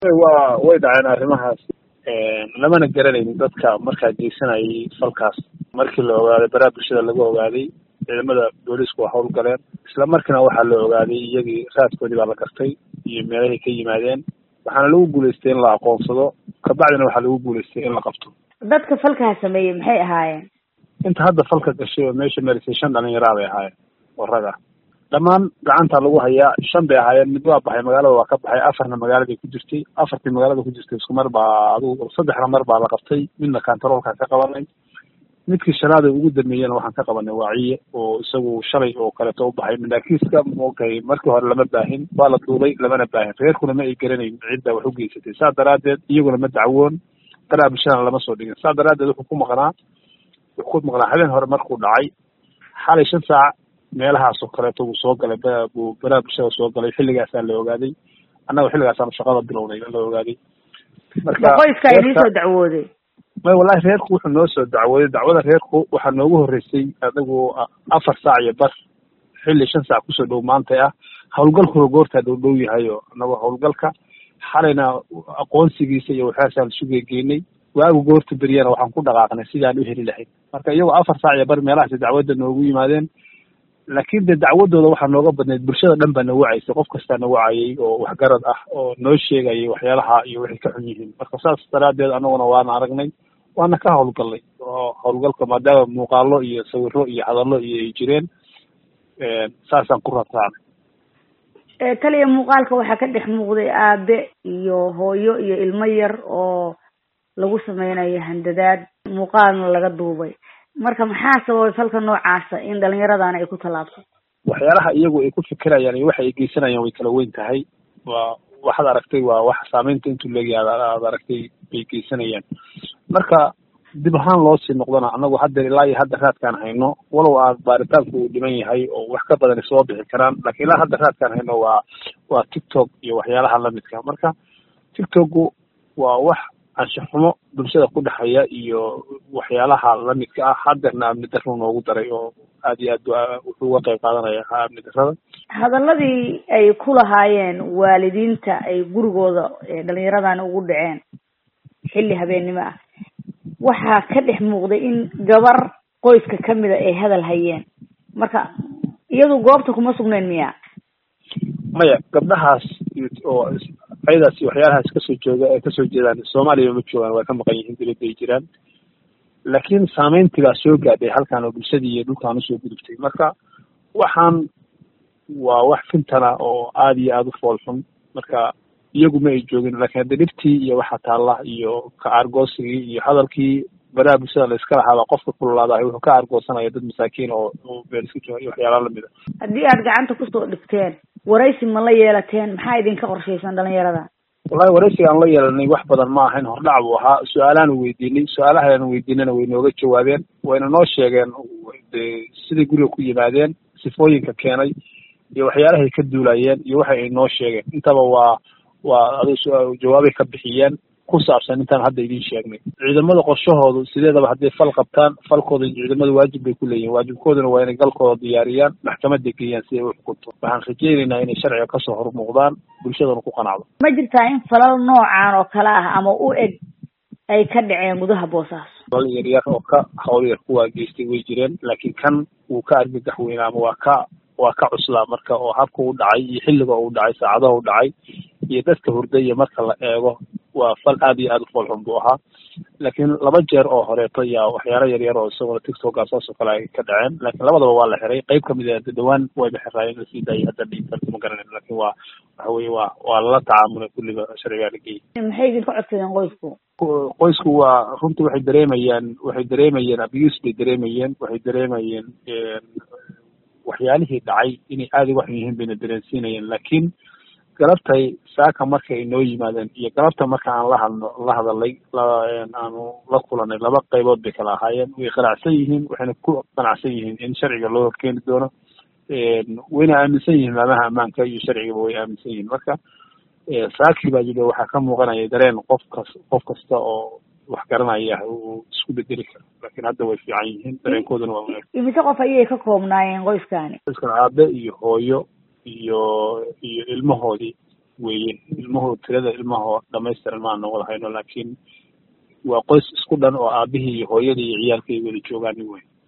way dhaceen arrimahaas lamana garanaynin dadka markaa geysanayay falkaas. Markii la ogaaday baraha bulshada laga ogaaday ciidamada booliisku waa howlgaleen, isla markiina waxaa la ogaaday iyagii raadkoodii baa la gartay iyo meelahay ka yimaadeen, waxaana lagu guulaystay in la aqoonsado, kabacdina waxaa lagu guulaystay in la qabto. dadka falkaa sameeyey maxay ahaayeen? inta hadda falka gashay oo meesha marisay 5 dhalinyaro bay ahaayeen oo rag ah. dhammaan gacanta lagu hayaa 5 bay ahaayeen, mid waa baxay magaalada, waa ka baxay, 4na magaalada ku jirtay, 4tii magaalada ku jirtay isku mar baa adigu 3 mar baa la qabtay, midna kantaroolka ka qabanay, midkii shanaad ugu dambeeyana waxaan ka qabanay waaciye oo isagu shalay oo kale u baxay mindaakiiska. moogay markii hore lama baahin, waa la duubay lamana baahin, reerkuna ma ay garanayn cidda wax u geysatay, saa daraadeed iyaguna ma dacwoon, baraha bulshada lama soo dhigin. saa daraadeed wuxuu ku maqnaa habeen hore markuu dhacay, xalay 5 saac meelahaas oo kaleeto uu soo galay, baraha bulshada soo galay, xilligaasaa la ogaaday. annaga xilligaasaan shaqada bilownay la ogaaday. marka qoyska ay soo dacwooday wallahi reerku wuxuu noo soo dacwooday. dacwada reerku waxaa noogu horeysay adigu 4 saac iyo bar, xilli 5 saac kusoo dhow maanta ah. howlgalku goortaa dhow yahay oo annaga howlgalka xalayna aqoonsigiisa iyo waxaasaan sugeegeynay, waagu goorta beriyana waxaan ku dhaqaaqnay sidaan u heli lahayd. marka iyagoo 4 saac iyo bar meelahaas dacwadda noogu yimaadeen, laakiin de dacwadooda waxaa nooga badnayd bulshada dhan baa na wacaysay, qof kastaa na wacayay oo waxgarad ah oo noo sheegayay waxyaalaha iyo waxay ka xun yihiin. marka saas daraadeed annaguna waana aragnay, waana ka howlgallay. oo howlgalka maadaama muuqaalo iyo sawiro iyo hadallo iyo ay jireen, saasaan ku ratraacnay. kaliya muuqaalka waxaa ka dhex muuqday aabe iyo hooyo iyo ilmo yar oo lagu sameynayo handadaad, muuqaalna laga duubay. marka maxaa sababay falka noocaasa in dhalinyaradana ay ku tallaabto? waxyaalaha iyagu ay ku fikirayaan iyo waxa ay geysanayaan way kala weyn tahay. waxaad aragtay waa wax saameynta intuu leeyahay aad aragtay bay geysanayaan. marka dib ahaan loo sii noqdana annagu hadda ilaa iyo hadda raadkaan hayno, walow aad baaritaanku uu dhiman yahay oo wax ka badan soo bixi karaan, laakiin ilaa hadda raadkaan hayno waa TikTok iyo waxyaalaha lamidka. marka TikToku waa wax anshax xumo bulshada ku dhexaya iyo waxyaalaha lamidka ah. haddana amni darro noogu daray oo aad iyo aad wuxuu uga qayb qaadanaya amni darrada. hadaladii ay ku lahaayeen waalidiinta ay gurigooda dhalinyaradana ugu dhaceen xilli habeennimo ah, waxaa ka dhex muuqday in gabar qoyska kamida ay hadal hayeen. marka iyadu goobta kuma sugnayn miya? maya, gabdhahaas oo ayadaas waxyaalahaas kasoo jeedaan Soomaaliya ma joogaan, waa ka maqan yihiin, dibadda ay jiraan. laakiin saameyntigaa soo gaadhay halkaan oo bulshadii iyo dhulkaan usoo gudubtay. marka waxaan waa wax fintana oo aad iyo aad u fool xun. marka iyagu ma ay joogin, laakiin hadda dhibtii iyo waxa taalla iyo ka aargoosigii iyo hadalkii baraha bulshada la iska lahaaba qofka kululaadahay wuxuu ka aargoosanaya dad masaakiin oo meel iska jooga iyo waxyaalaha lamid ah. haddii aad gacanta kusoo dhigteen, waraysi ma la yeelateen? maxaa idinka qorshaysan dhalinyarada? wallahi waraysiga aan la yeelanay wax badan ma ahayn, hordhac buu ahaa. su-aalaanu weydiinay, su-aalahaan weydiinana way nooga jawaabeen, wayna noo sheegeen siday guriga ku yimaadeen, sifooyinka keenay iyo waxyaalahay ka duulayeen iyo waxa ay noo sheegeen. intaba waa jawaabay ka bixiyeen ku saabsan intaan hadda idin sheegnay. ciidamada qorshahoodu sideedaba hadday fal qabtaan, falkooda ciidamada waajib bay ku leeyihin, waajibkooduna waa inay galkooda diyaariyaan, maxkamadda geeyaan si ay u xukunto. waxaan rajaynaynaa inay sharciga kasoo hormuuqdaan, bulshadana ku qanacdo. ma jirtaa in falal noocaan oo kale ah ama u eg ay ka dhaceen gudaha Boosaaso? falal yaryar oo ka hawl yar kuwaa geystay way jireen, laakiin kan wuu ka argagax weynaa ama waa ka cuslaa. marka oo habka u dhacay iyo xilliga uu dhacay, saacadaha u dhacay iyo dadka hurdaya marka la eego, waa fal aad iyo aad u foolxun buu ahaa. laakiin 2 jeer oo horeeto yaa waxyaalo yaryar oo isaguna TikTok saas oo kale ay ka dhaceen, laakiin labadaba waa la xiray. qayb kamid ah dhawaan wayba xiraayeen la sii daayay, hadda dhiintan ma garanayno. laakiin waxa weeye waa lala tacaamulay, kulliba sharcigaa la geeyay. maxay idinka codsadeen qoysku waa runtii waxay dareemayeen abuse bay dareemayeen, waxay dareemayeen waxyaalihii dhacay inay aad uga xun yihiin bayna dareensiinayeen. laakiin galabtay saaka marka ay noo yimaadeen iyo galabta marka aan la hadalay aanu la kulanay, 2 qaybood bay kala ahaayeen. way qanacsan yihiin, waxayna ku qanacsan yihiin in sharciga loo horkeeni doono. wayna aaminsan yihiin maamaha ammaanka iyo sharcigaba way aaminsan yihiin. marka saakii baa jiro waxaa ka muuqanaya dareen qof kasta oo wax garanaya uu isku bedeli karo, laakiin hadda way fiican yihiin, dareenkooduna waa wanaagsan. imise qof ayay ka koobnaayeen qoyskani? aabe iyo hooyo iyo ilmahoodii weeye ilmuhu tirada ilmaha dhamaystiran ma noqon hayno laakiin waa qoys isku dhan oo aabihii iyo hooyadii iyo ciyaalkii wada joogaan wey